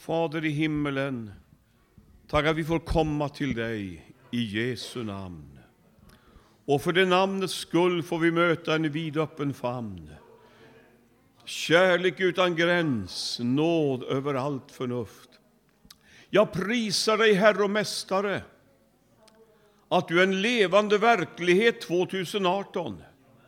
Fader i himmelen, tack att vi får komma till dig i Jesu namn. Och för det namnets skull får vi möta en vidöppen famn. Kärlek utan gräns, nåd över allt förnuft. Jag prisar dig, Herre och Mästare, att du är en levande verklighet 2018.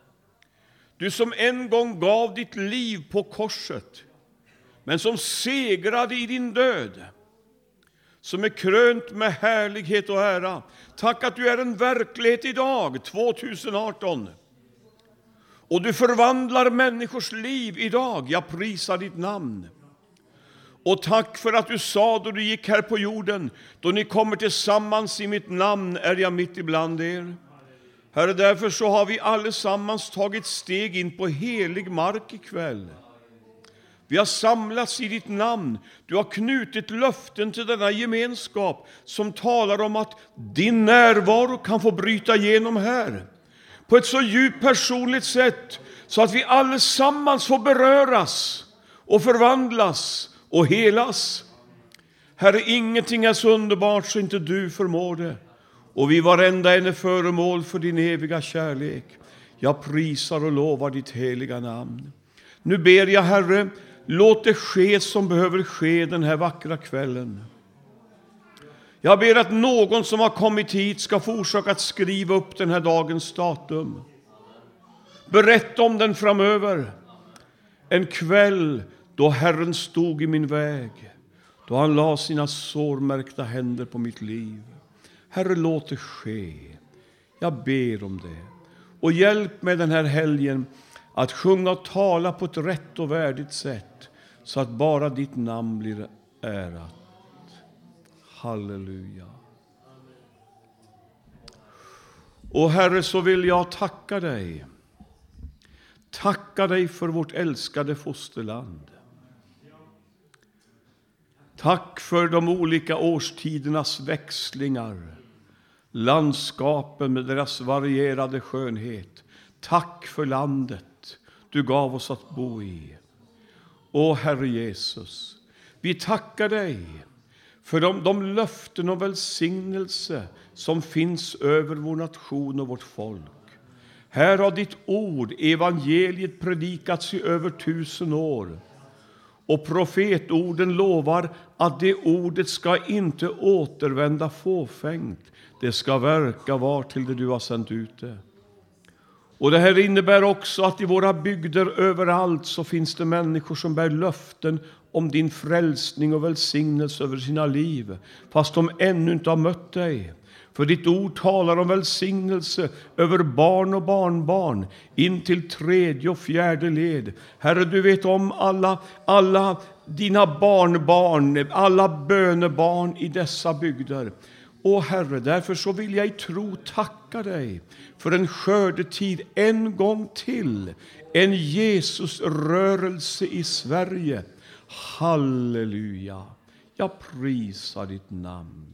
Du som en gång gav ditt liv på korset, men som segrade i din död, som är krönt med härlighet och ära. Tack att du är en verklighet idag, 2018. Och du förvandlar människors liv idag. Jag prisar ditt namn. Och tack för att du sa då du gick här på jorden, då ni kommer tillsammans i mitt namn är jag mitt ibland er. Herre, därför så har vi allesammans tagit steg in på helig mark ikväll. Vi har samlats i ditt namn. Du har knutit löften till denna gemenskap som talar om att din närvaro kan få bryta igenom här. På ett så djupt personligt sätt så att vi allesammans får beröras och förvandlas och helas. Herre, ingenting är så underbart så inte du förmår det. Och vi varenda en är föremål för din eviga kärlek. Jag prisar och lovar ditt heliga namn. Nu ber jag, Herre, låt det ske som behöver ske den här vackra kvällen. Jag ber att någon som har kommit hit ska försöka att skriva upp den här dagens datum. Berätta om den framöver. En kväll då Herren stod i min väg. Då han la sina sårmärkta händer på mitt liv. Herre, låt det ske. Jag ber om det. Och hjälp mig den här helgen att sjunga och tala på ett rätt och värdigt sätt, så att bara ditt namn blir ärat. Halleluja. Och Herre, så vill jag tacka dig. Tacka dig för vårt älskade fosterland. Tack för de olika årstidernas växlingar. Landskapen med deras varierade skönhet. Tack för landet du gav oss att bo i. Åh Herre Jesus, vi tackar dig för de löften och välsignelse som finns över vår nation och vårt folk. Här har ditt ord, evangeliet, predikats i över 1000 år. Och profetorden lovar att det ordet ska inte återvända fåfängt. Det ska verka var till det du har sänt ut det. Och det här innebär också att i våra bygder överallt så finns det människor som bär löften om din frälsning och välsignelse över sina liv, fast de ännu inte har mött dig. För ditt ord talar om välsignelse över barn och barnbarn in till 3:e och 4:e led. Herre, du vet om alla dina barnbarn, alla bönebarn i dessa bygder. Åh Herre, därför så vill jag i tro tacka dig för en skördetid en gång till. En Jesusrörelse i Sverige. Halleluja. Jag prisar ditt namn.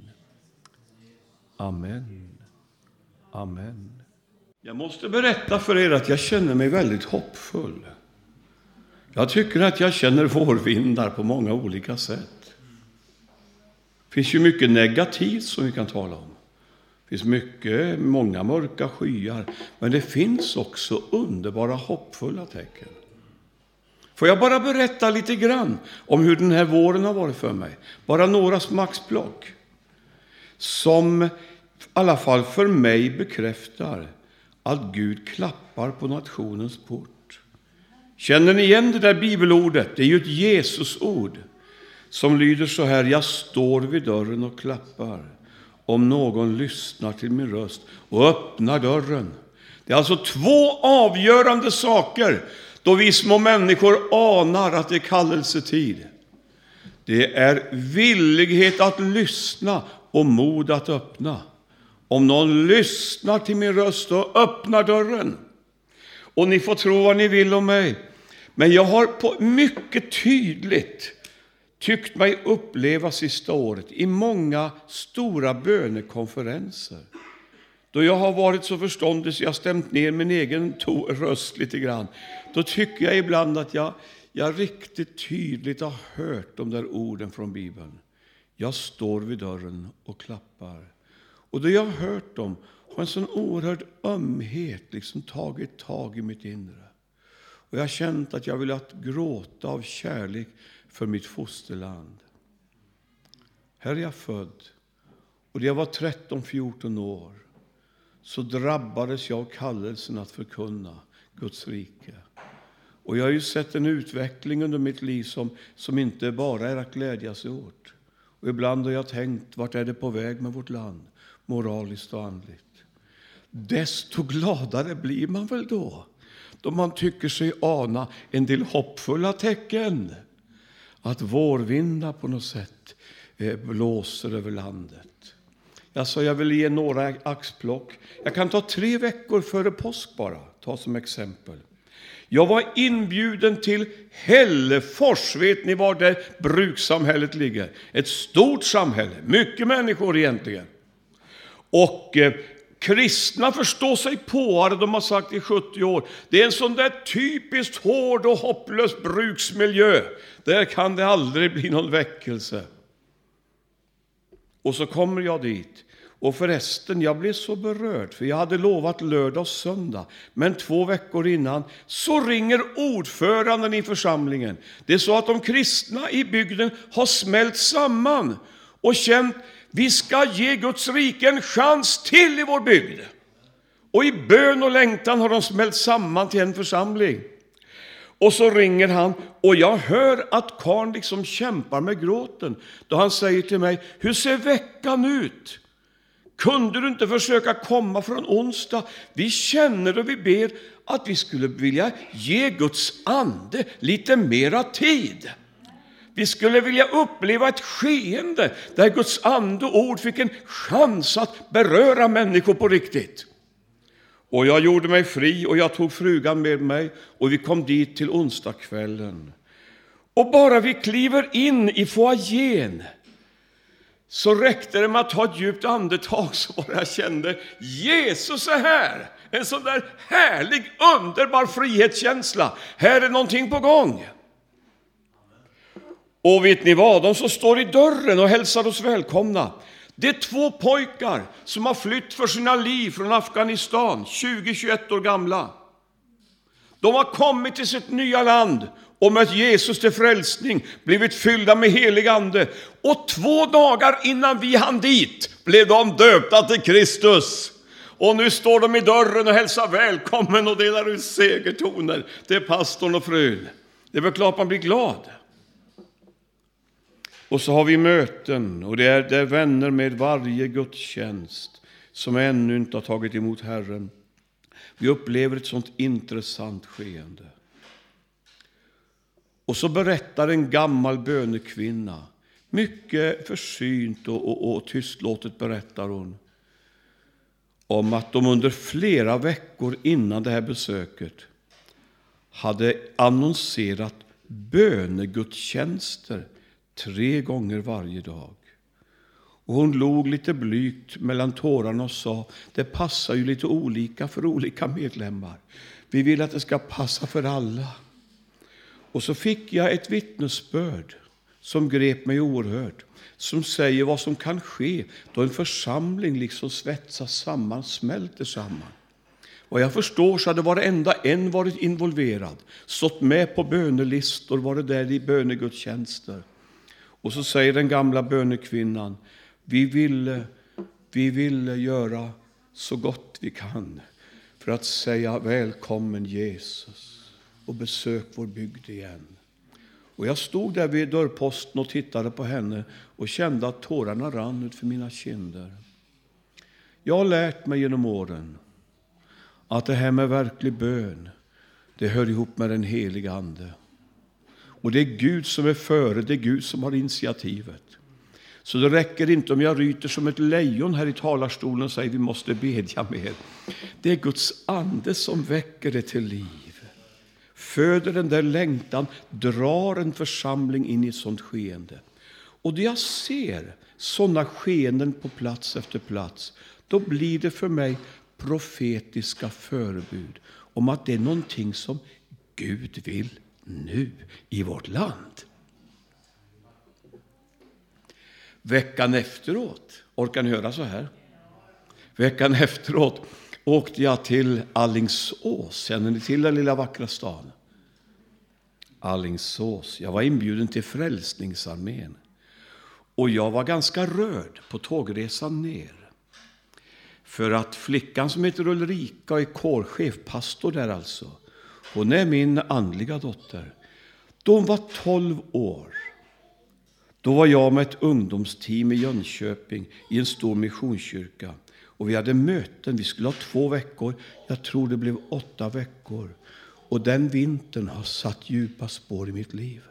Amen. Amen. Jag måste berätta för er att jag känner mig väldigt hoppfull. Jag tycker att jag känner vårvindar på många olika sätt. Det finns ju mycket negativt som vi kan tala om. Det finns många mörka skyar. Men det finns också underbara hoppfulla tecken. Får jag bara berätta lite grann om hur den här våren har varit för mig. Bara några smaksplock. Som i alla fall för mig bekräftar att Gud klappar på nationens port. Känner ni igen det där bibelordet? Det är ju ett Jesusord. Som lyder så här: jag står vid dörren och klappar. Om någon lyssnar till min röst och öppnar dörren. Det är alltså 2 avgörande saker då vi små människor anar att det är kallelsetid. Det är villighet att lyssna och mod att öppna. Om någon lyssnar till min röst och öppnar dörren. Och ni får tro vad ni vill om mig. Men jag har på mycket tydligt tyckt mig uppleva sista året i många stora bönekonferenser. Då jag har varit så förståndig så jag stämt ner min egen röst lite grann. Då tycker jag ibland att jag riktigt tydligt har hört de där orden från Bibeln. Jag står vid dörren och klappar. Och då jag har hört dem har en sån oerhörd ömhet liksom tagit tag i mitt inre. Och jag har känt att jag vill att gråta av kärlek för mitt fosterland. Här är jag född. Och när jag var 13-14 år så drabbades jag av kallelsen att förkunna Guds rike. Och jag har ju sett en utveckling under mitt liv som inte bara är att glädja sig åt. Och ibland har jag tänkt, vart är det på väg med vårt land? Moraliskt och andligt. Desto gladare blir man väl då man tycker sig ana en del hoppfulla tecken. Att vårvindar på något sätt blåser över landet. Jag vill ge några axplock. Jag kan ta 3 veckor före påsk bara, ta som exempel. Jag var inbjuden till Hällefors. Vet ni var det brukssamhället ligger? Ett stort samhälle, mycket människor egentligen. Och kristna förstår sig på det, de har sagt i 70 år. Det är en sån där typiskt hård och hopplös bruksmiljö. Där kan det aldrig bli någon väckelse. Och så kommer jag dit. Och förresten, jag blev så berörd, för jag hade lovat lördag och söndag. Men 2 veckor innan så ringer ordföranden i församlingen. Det är så att de kristna i bygden har smält samman och känt, vi ska ge Guds rike en chans till i vår bygd. Och i bön och längtan har de smält samman till en församling. Och så ringer han, och jag hör att karln liksom kämpar med gråten. Då han säger till mig, hur ser veckan ut? Kunde du inte försöka komma från onsdag? Vi känner och vi ber att vi skulle vilja ge Guds ande lite mera tid. Vi skulle vilja uppleva ett skeende där Guds ande och ord fick en chans att beröra människor på riktigt. Och jag gjorde mig fri och jag tog frugan med mig och vi kom dit till onsdagskvällen. Och bara vi kliver in i foajén så räckte det med att ta ett djupt andetag, så bara jag kände, Jesus är här. En sån där härlig, underbar frihetskänsla. Här är någonting på gång. Och vet ni vad? De som står i dörren och hälsar oss välkomna, det är 2 pojkar som har flytt för sina liv från Afghanistan, 20-21 år gamla. De har kommit till sitt nya land och mött Jesus till frälsning, blivit fyllda med helig ande. Och 2 dagar innan vi hann dit blev de döpta till Kristus. Och nu står de i dörren och hälsar välkommen och delar ut segertoner till pastorn och frun. Det är väl klart man blir glad. Och så har vi möten, och det är vänner med varje gudstjänst som ännu inte har tagit emot Herren. Vi upplever ett sånt intressant skeende. Och så berättar en gammal bönekvinna, mycket försynt och tystlåtet berättar hon, om att de under flera veckor innan det här besöket hade annonserat bönegudstjänster 3 gånger varje dag. Och hon log lite blygt mellan tårarna och sa, det passar ju lite olika för olika medlemmar. Vi vill att det ska passa för alla. Och så fick jag ett vittnesbörd som grep mig oerhört, som säger vad som kan ske då en församling liksom svetsas samman, smälter samman. Vad jag förstår så hade varenda en varit involverad, stått med på bönelistor, varit där i bönegudstjänster. Och så säger den gamla bönekvinnan, vi ville göra så gott vi kan för att säga välkommen Jesus och besök vår bygd igen. Och jag stod där vid dörrposten och tittade på henne och kände att tårarna rann ut för mina kinder. Jag har lärt mig genom åren att det här med verklig bön, det hör ihop med den heliga ande. Och det är Gud som är före, det är Gud som har initiativet. Så det räcker inte om jag ryter som ett lejon här i talarstolen och säger vi måste bedja mer. Det är Guds ande som väcker det till liv. Föder den där längtan, drar en församling in i ett sånt skeende. Och det jag ser sådana skeenden på plats efter plats, då blir det för mig profetiska förebud om att det är någonting som Gud vill nu i vårt land. Veckan efteråt, orkar ni höra så här? Veckan efteråt åkte jag till Alingsås. Känner ni till den lilla vackra stan? Alingsås. Jag var inbjuden till Frälsningsarmén. Och jag var ganska rörd på tågresan ner. För att flickan som heter Ulrika och är kårchef, pastor där alltså. Hon är min andliga dotter. Då hon var 12 år. Då var jag med ett ungdomsteam i Jönköping i en stor missionskyrka. Och vi hade möten, vi skulle ha 2 veckor. Jag tror det blev 8 veckor. Och den vintern har satt djupa spår i mitt liv.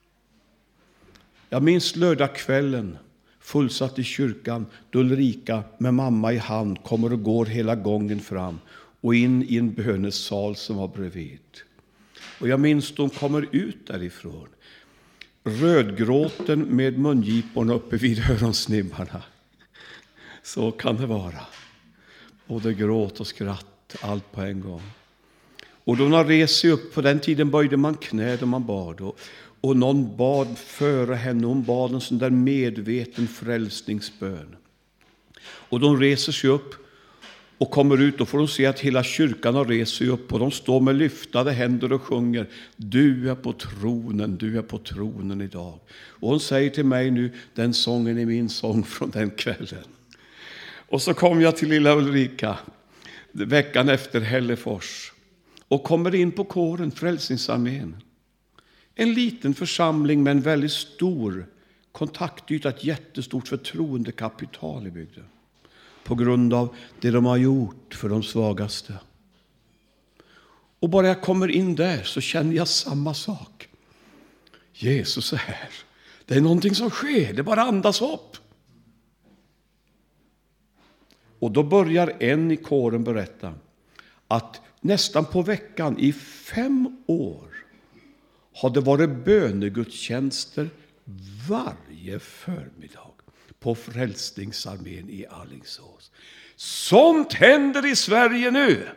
Jag minns lördagskvällen, fullsatt i kyrkan, då Ulrika med mamma i hand kommer och går hela gången fram och in i en bönesal som var bredvid. Och jag minns då hon kommer ut därifrån, rödgråten med mungiporna uppe vid öronsnibbarna. Så kan det vara. Både gråt och skratt, allt på en gång. Och då hon har rest sig upp, på den tiden böjde man knä då man bad. Och någon bad före henne, hon bad en sån där medveten frälsningsbön. Och de reser sig upp och kommer ut, och får de se att hela kyrkan har rest sig upp. Och de står med lyftade händer och sjunger: du är på tronen idag. Och hon säger till mig nu, den sången är min sång från den kvällen. Och så kom jag till lilla Ulrika veckan efter Hällefors. Och kommer in på kåren, Frälsningsarmén. En liten församling med en väldigt stor kontaktyta, ett jättestort förtroendekapital i bygden. På grund av det de har gjort för de svagaste. Och bara jag kommer in där så känner jag samma sak. Jesus är här. Det är någonting som sker, det bara andas upp. Och då börjar en i kåren berätta att nästan på veckan i 5 år har det varit bönegudstjänster varje förmiddag på Frälsningsarmén i Alingsås. Sånt händer i Sverige nu.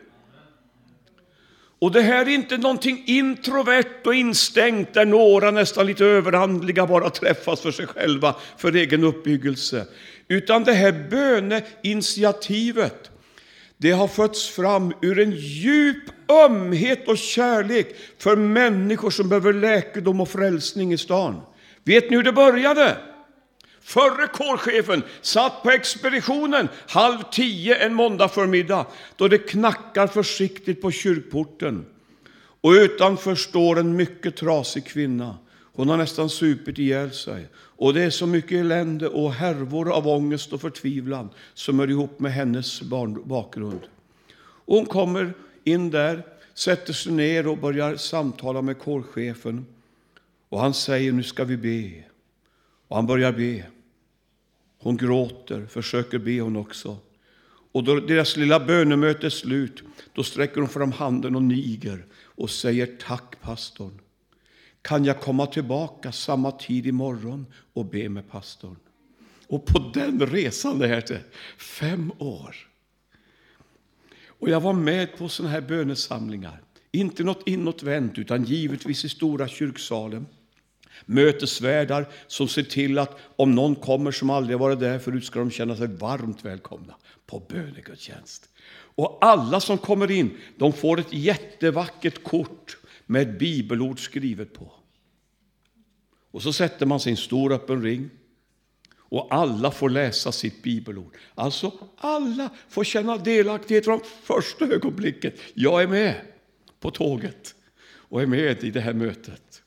Och det här är inte någonting introvert och instängt där några nästan lite överandliga bara träffas för sig själva för egen uppbyggelse. Utan det här böneinitiativet, det har fötts fram ur en djup ömhet och kärlek för människor som behöver läkedom och frälsning i stan. Vet ni hur det började? Förre kårchefen satt på expeditionen 9:30 en måndag förmiddag, då det knackar försiktigt på kyrkporten. Och utanför står en mycket trasig kvinna. Hon har nästan supit ihjäl sig. Och det är så mycket elände och härvor av ångest och förtvivlan som är ihop med hennes bakgrund. Och hon kommer in där, sätter sig ner och börjar samtala med kårchefen. Och han säger: nu ska vi be. Och han börjar be. Hon gråter, försöker be hon också. Och då deras lilla bönemöte är slut, då sträcker hon fram handen och niger och säger: tack pastorn. Kan jag komma tillbaka samma tid imorgon och be med pastorn? Och på den resan det här till 5 år. Och jag var med på såna här bönesamlingar. Inte något inåtvänt, utan givetvis i stora kyrksalen. Mötesvärdar som ser till att om någon kommer som aldrig varit där förut, ska de känna sig varmt välkomna på bönegudstjänst. Och alla som kommer in, de får ett jättevackert kort med ett bibelord skrivet på. Och så sätter man sig i en stor öppen ring. Och alla får läsa sitt bibelord. Alltså alla får känna delaktighet från första ögonblicket. Jag är med på tåget och är med i det här mötet.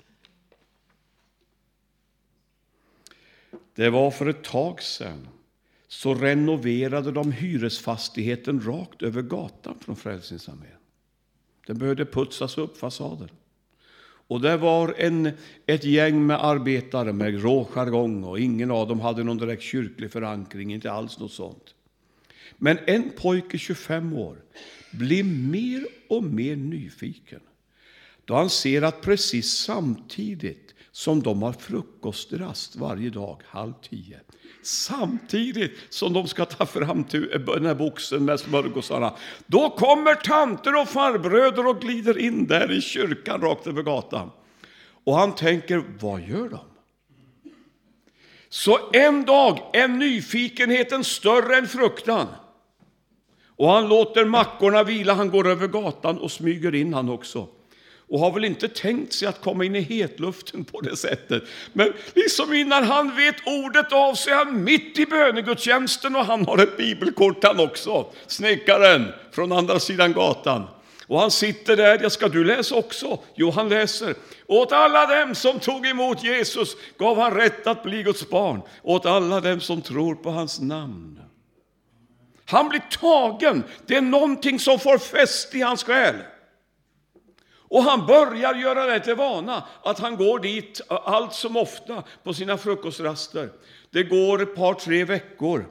Det var för ett tag sedan så renoverade de hyresfastigheten rakt över gatan från Frälsningsarmén. Den behövde putsas upp, fasaden. Och det var ett gäng med arbetare med rå jargong, och ingen av dem hade någon direkt kyrklig förankring, inte alls något sånt. Men en pojke 25 år blir mer och mer nyfiken då han ser att precis samtidigt som de har frukostrast varje dag 9:30, samtidigt som de ska ta fram den här boxen med smörgåsarna, då kommer tanter och farbröder och glider in där i kyrkan rakt över gatan. Och han tänker, vad gör de? Så en dag är nyfikenheten större än fruktan. Och han låter mackorna vila, han går över gatan och smyger in han också. Och har väl inte tänkt sig att komma in i hetluften på det sättet. Men liksom innan han vet ordet av så är han mitt i bönegudstjänsten och han har ett bibelkort han också. Snickaren från andra sidan gatan. Och han sitter där, ja, ska du läsa också? Jo, han läser. Åt alla dem som tog emot Jesus gav han rätt att bli Guds barn. Åt alla dem som tror på hans namn. Han blir tagen. Det är någonting som får fäst i hans själ. Och han börjar göra det till vana att han går dit allt som ofta på sina frukostraster. Det går ett par, 3 veckor.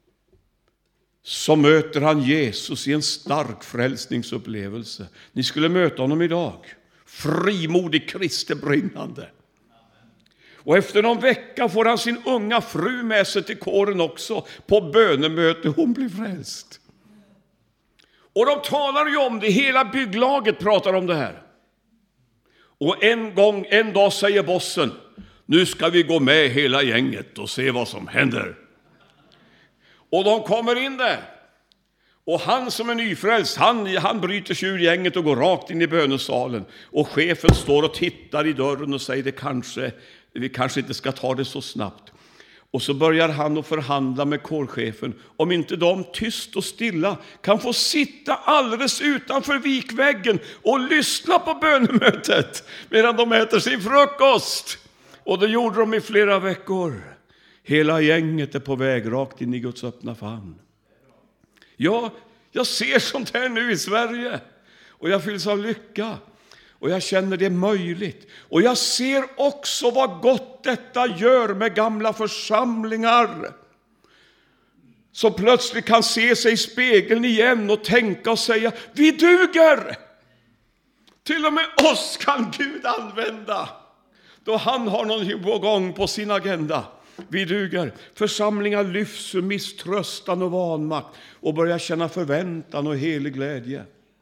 Så möter han Jesus i en stark frälsningsupplevelse. Ni skulle möta honom idag. Frimodig, kristebrinnande. Och efter någon vecka får han sin unga fru med sig till kåren också. På bönemöte, hon blir frälst. Och de talar ju om det, hela bygglaget pratar om det här. Och en dag säger bossen, nu ska vi gå med hela gänget och se vad som händer. Och de kommer in där. Och han som är nyfrälst, han bryter sig ur gänget och går rakt in i bönesalen. Och chefen står och tittar i dörren och säger, vi kanske inte ska ta det så snabbt. Och så börjar han att förhandla med kårchefen om inte de tyst och stilla kan få sitta alldeles utanför vikväggen och lyssna på bönemötet medan de äter sin frukost. Och det gjorde de i flera veckor. Hela gänget är på väg rakt in i Guds öppna famn. Ja, jag ser sånt här nu i Sverige och jag fylls av lycka. Och jag känner det möjligt. Och jag ser också vad gott detta gör med gamla församlingar. Som plötsligt kan se sig i spegeln igen och tänka och säga, vi duger! Till och med oss kan Gud använda. Då han har någonting på gång på sin agenda. Vi duger. Församlingar lyfts ur misströstan och vanmakt och börjar känna förväntan och helig glädje.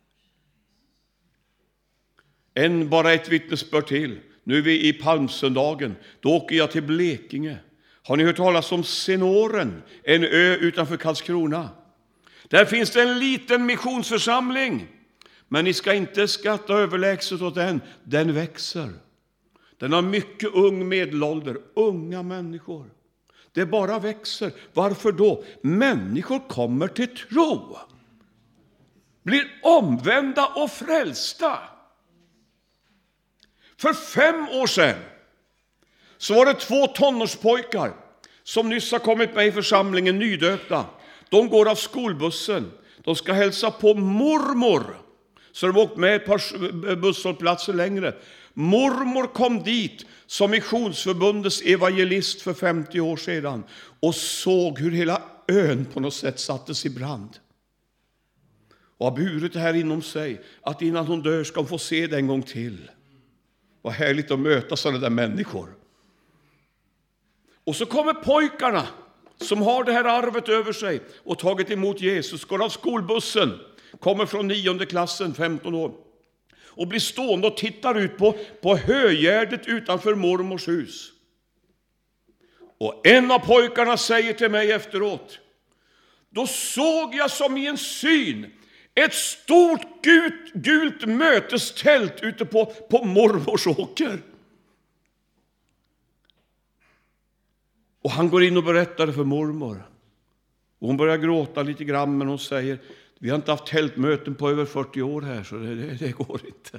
Bara ett vittnesbörd till. Nu är vi i Palmsöndagen. Då åker jag till Blekinge. Har ni hört talas om Senoren? En ö utanför Karlskrona. Där finns det en liten missionsförsamling. Men ni ska inte skatta överlägset åt den. Den växer. Den har mycket ung medelålder. Unga människor. Det bara växer. Varför då? Människor kommer till tro. Blir omvända och frälsta. För 5 år sedan så var det 2 tonårspojkar som nyss har kommit med i församlingen, nydöpta. De går av skolbussen. De ska hälsa på mormor. Så de åkt med ett par busshållplatser längre. Mormor kom dit som missionsförbundets evangelist för 50 år sedan och såg hur hela ön på något sätt sattes i brand. Och har burit det här inom sig att innan hon dör ska hon få se det en gång till. Vad härligt att möta sådana där människor. Och så kommer pojkarna som har det här arvet över sig och tagit emot Jesus, går av skolbussen, kommer från 9:e klassen, 15 år. Och blir stående och tittar ut på högärdet utanför mormors hus. Och en av pojkarna säger till mig efteråt, då såg jag som i en syn ett stort gult mötestält ute på mormors åker. Och han går in och berättar för mormor. Och hon börjar gråta lite grann, men hon säger, vi har inte haft tältmöten på över 40 år här, så det går inte.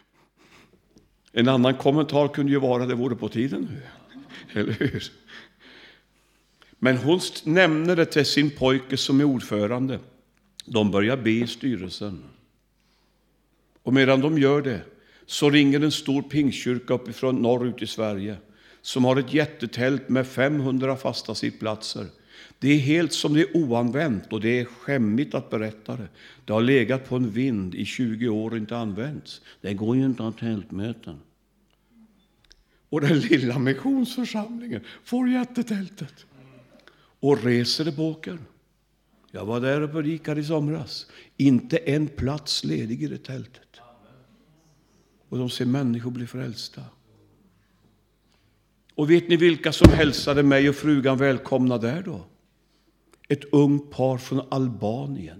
En annan kommentar kunde ju vara, det vore på tiden nu. Eller hur? Men hon nämner det till sin pojke som är ordförande. De börjar be i styrelsen. Och medan de gör det så ringer en stor pingstkyrka uppifrån norrut i Sverige som har ett jättetält med 500 fasta sittplatser. Det är helt som det är oanvänt och det är skämmigt att berätta det. Det har legat på en vind i 20 år och inte använts. Det går ju inte att ha tältmöten. Och den lilla missionsförsamlingen får jättetältet och reser det på åkern. Jag var där och predikade i somras. Inte en plats ledig i det tältet. Och de ser människor bli frälsta. Och vet ni vilka som hälsade mig och frugan välkomna där då? Ett ungt par från Albanien.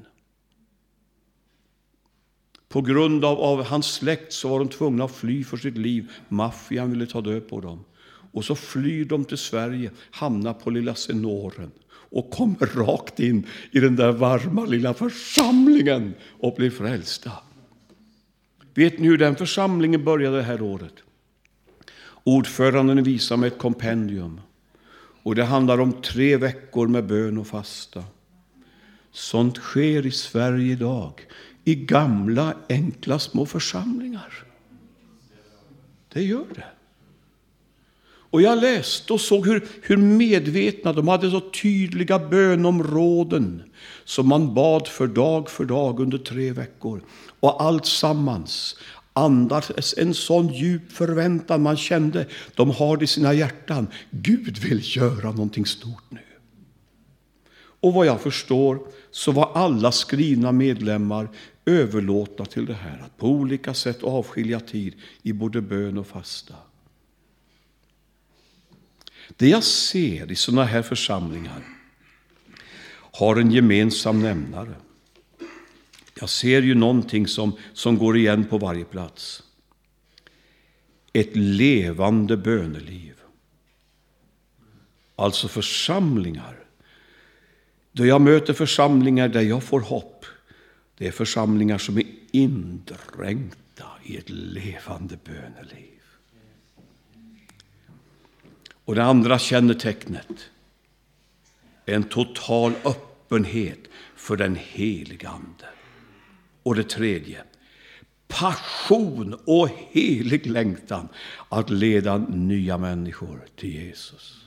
På grund av hans släkt så var de tvungna att fly för sitt liv. Maffian ville ta död på dem. Och så flyr de till Sverige, hamnar på lilla Senoren och kommer rakt in i den där varma lilla församlingen och blir frälsta. Vet ni hur den församlingen började det här året? Ordföranden visar mig ett kompendium. Och det handlar om 3 veckor med bön och fasta. Sånt sker i Sverige idag. I gamla, enkla, små församlingar. Det gör det. Och jag läste och såg hur medvetna de hade, så tydliga bönområden som man bad för dag under 3 veckor. Och allt sammans andades en sån djup förväntan. Man kände, de har det i sina hjärtan. Gud vill göra någonting stort nu. Och vad jag förstår så var alla skrivna medlemmar överlåtna till det här. Att på olika sätt avskilja tid i både bön och fasta. Det jag ser i såna här församlingar har en gemensam nämnare. Jag ser ju någonting som går igen på varje plats. Ett levande böneliv. Alltså församlingar. Då jag möter församlingar där jag får hopp. Det är församlingar som är indränkta i ett levande böneliv. Och det andra kännetecknet är en total öppenhet för den heliga ande. Och det tredje, passion och helig längtan att leda nya människor till Jesus.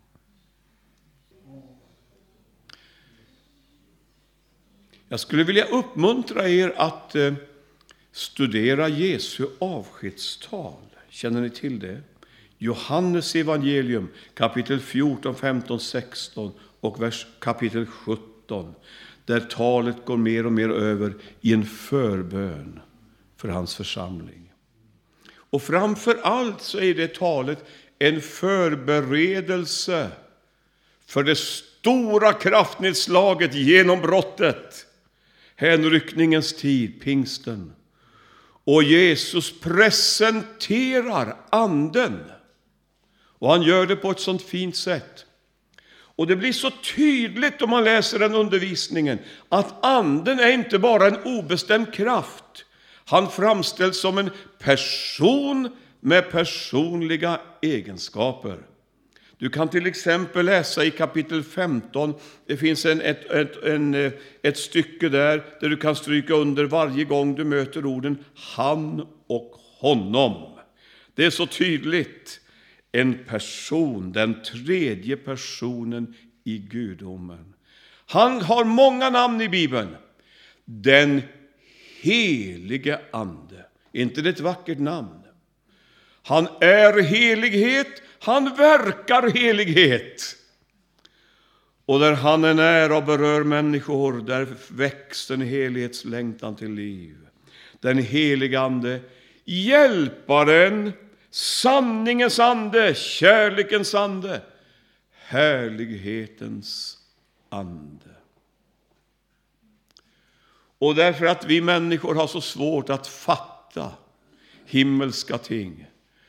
Jag skulle vilja uppmuntra er att studera Jesu avskedstal. Känner ni till det? Johannes evangelium kapitel 14, 15, 16 och kapitel 17. Där talet går mer och mer över i en förbön för hans församling. Och framför allt så är det talet en förberedelse för det stora kraftnedslaget, genombrottet, hänryckningens tid, pingsten. Och Jesus presenterar anden. Och han gör det på ett sånt fint sätt. Och det blir så tydligt om man läser den undervisningen att anden är inte bara en obestämd kraft. Han framställs som en person med personliga egenskaper. Du kan till exempel läsa i kapitel 15. Det finns ett stycke där du kan stryka under varje gång du möter orden han och honom. Det är så tydligt. En person, den tredje personen i gudomen. Han har många namn i Bibeln. Den helige ande. Inte det ett vackert namn? Han är helighet, han verkar helighet. Och där han är nära och berör människor, där väcks en helighetslängtan till liv. Den helige ande, hjälparen, sanningens ande, kärlekens ande, härlighetens ande. Och därför att vi människor har så svårt att fatta himmelska ting,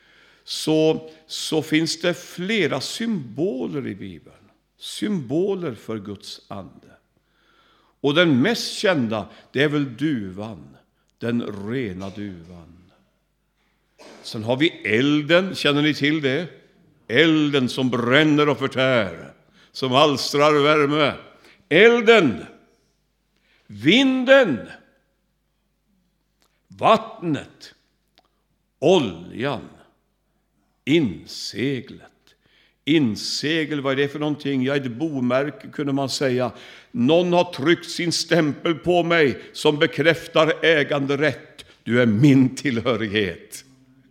så finns det flera symboler i Bibeln. Symboler för Guds ande. Och den mest kända, det är väl duvan, den rena duvan. Sen har vi elden, känner ni till det? Elden som bränner och förtär, som alstrar värme. Elden, vinden, vattnet, oljan, inseglet. Insegel, vad är det för någonting? Ja, ett bomärke kunde man säga. Någon har tryckt sin stämpel på mig som bekräftar äganderätt. Du är min tillhörighet.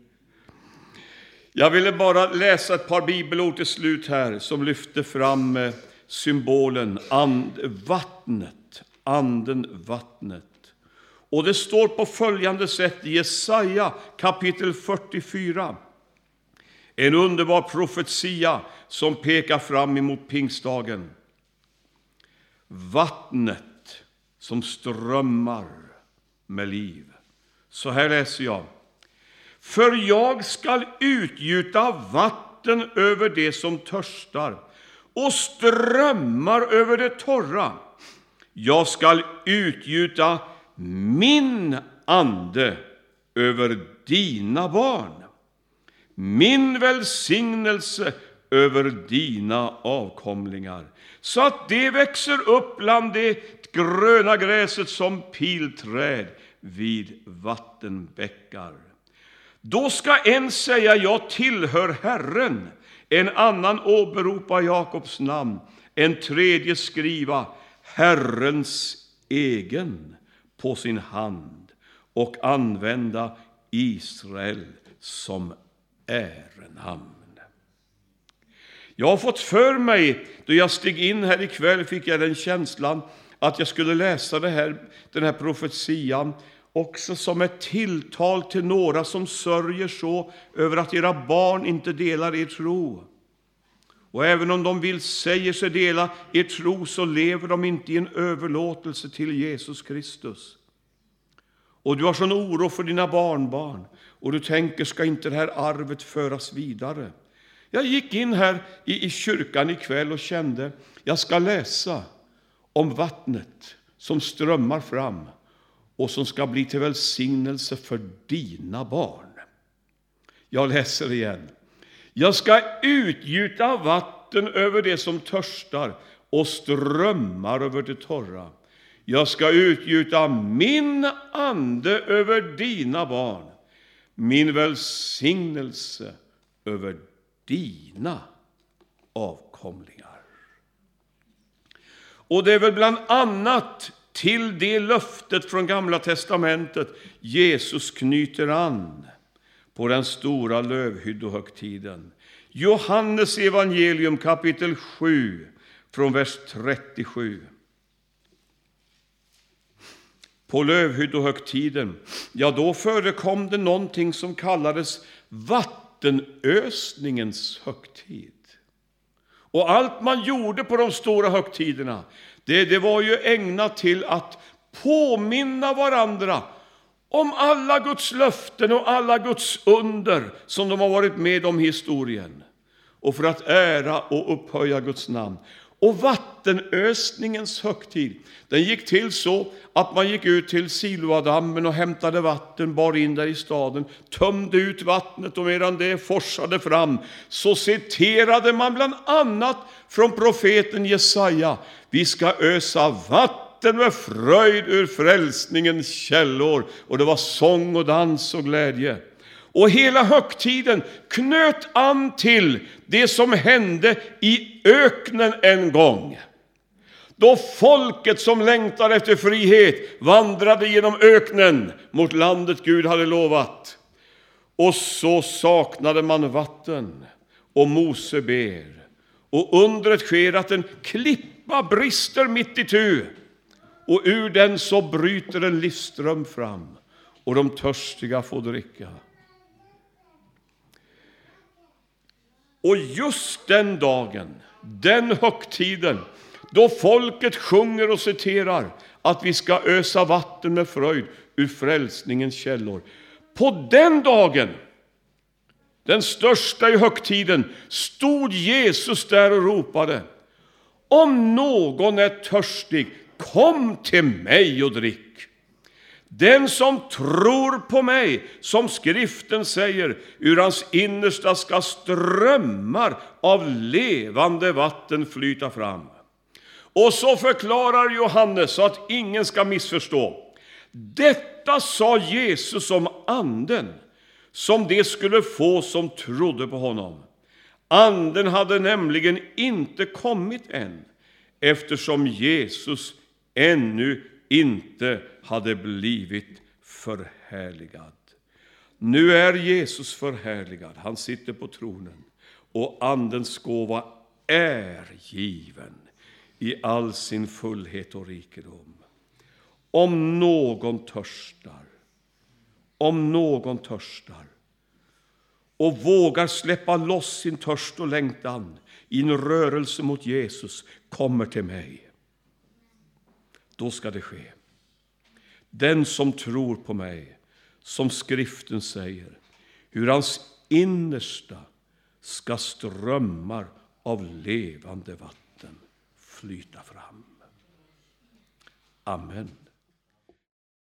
Jag ville bara läsa ett par bibelord till slut här som lyfter fram symbolen vattnet, anden, vattnet. Och det står på följande sätt i Jesaja kapitel 44. En underbar profetia som pekar fram emot pingstdagen. Vattnet som strömmar med liv. Så här läser jag. För jag skall utgjuta vatten över det som törstar och strömmar över det torra. Jag skall utgjuta min ande över dina barn. Min välsignelse över dina avkomlingar, så att det växer upp bland det gröna gräset som pilträd vid vattenbäckar. Då ska en säga, jag tillhör Herren, en annan åberopa Jakobs namn, en tredje skriva Herrens egen på sin hand och använda Israel som ärenamn. Jag har fått för mig, då jag steg in här ikväll fick jag den känslan att jag skulle läsa den här profetian också som ett tilltal till några som sörjer så över att era barn inte delar er tro. Och även om de säger sig dela er tro, så lever de inte i en överlåtelse till Jesus Kristus. Och du har sån oro för dina barnbarn, och du tänker, ska inte det här arvet föras vidare? Jag gick in här i kyrkan ikväll och kände, jag ska läsa om vattnet som strömmar fram och som ska bli till välsignelse för dina barn. Jag läser igen. Jag ska utgjuta vatten över det som törstar och strömmar över det torra. Jag ska utgjuta min ande över dina barn, min välsignelse över dina avkomlingar. Och det är väl bland annat till det löftet från Gamla testamentet Jesus knyter an på den stora lövhyddohögtiden. Johannes evangelium kapitel 7 från vers 37. På lövhyddohögtiden, ja, då förekom det någonting som kallades vattenösningens högtid. Och allt man gjorde på de stora högtiderna, det var ju ägnat till att påminna varandra om alla Guds löften och alla Guds under som de har varit med om i historien. Och för att ära och upphöja Guds namn. Och vattenösningens högtid, den gick till så att man gick ut till Siloadammen och hämtade vatten, bar in där i staden, tömde ut vattnet, och medan det forsade fram så citerade man bland annat från profeten Jesaja. Vi ska ösa vatten med fröjd ur frälsningens källor. Och det var sång och dans och glädje. Och hela högtiden knöt an till det som hände i öknen en gång. Då folket som längtar efter frihet vandrade genom öknen mot landet Gud hade lovat. Och så saknade man vatten, och Mose ber. Och undret sker att en klippa brister mitt itu, och ur den så bryter en livsström fram, och de törstiga får dricka. Och just den dagen, den högtiden, då folket sjunger och citerar att vi ska ösa vatten med fröjd ur frälsningens källor. På den dagen, den största i högtiden, stod Jesus där och ropade: om någon är törstig, kom till mig och drick. Den som tror på mig, som skriften säger, ur hans innersta ska strömmar av levande vatten flyta fram. Och så förklarar Johannes, så att ingen ska missförstå. Detta sa Jesus om anden, som det skulle få som trodde på honom. Anden hade nämligen inte kommit än, eftersom Jesus ännu inte hade blivit förhärligad. Nu är Jesus förhärligad. Han sitter på tronen, och andens gåva är given i all sin fullhet och rikedom. Om någon törstar, och vågar släppa loss sin törst och längtan i en rörelse mot Jesus, kommer till mig. Då ska det ske. Den som tror på mig, som skriften säger, hur hans innersta ska strömmar av levande vatten flyta fram. Amen.